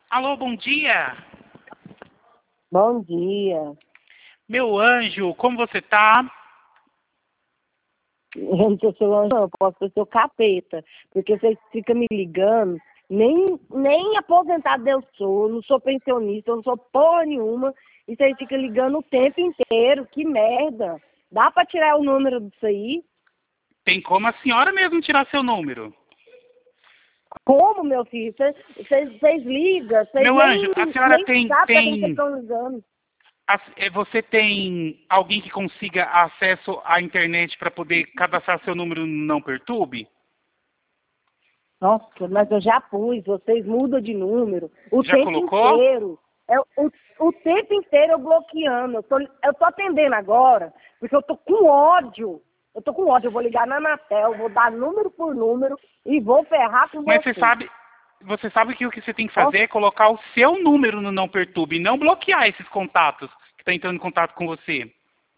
Alô, bom dia. Bom dia. Meu anjo, como você tá? Eu não sou seu anjo, não, eu posso ser seu capeta. Porque vocês ficam me ligando, nem aposentado eu sou, não sou pensionista, eu não sou porra nenhuma. E vocês ficam ligando o tempo inteiro, que merda. Dá pra tirar o número disso aí? Tem como a senhora mesmo tirar seu número. Como, meu filho? Vocês ligam, vocês Meu anjo, a senhora nem sabem pra quem vocês estão ligando. Você tem alguém que consiga acesso à internet para poder cadastrar seu número no Não Perturbe? Nossa, mas eu já pus, vocês mudam de número o Já tempo colocou? inteiro. O tempo inteiro eu bloqueando. Eu tô atendendo agora, porque eu tô com ódio. Eu vou ligar na Anatel, vou dar número por número e vou ferrar com Mas vocês. você sabe que o que você tem que fazer é colocar o seu número no Não Perturbe e não bloquear esses contatos que estão entrando em contato com você.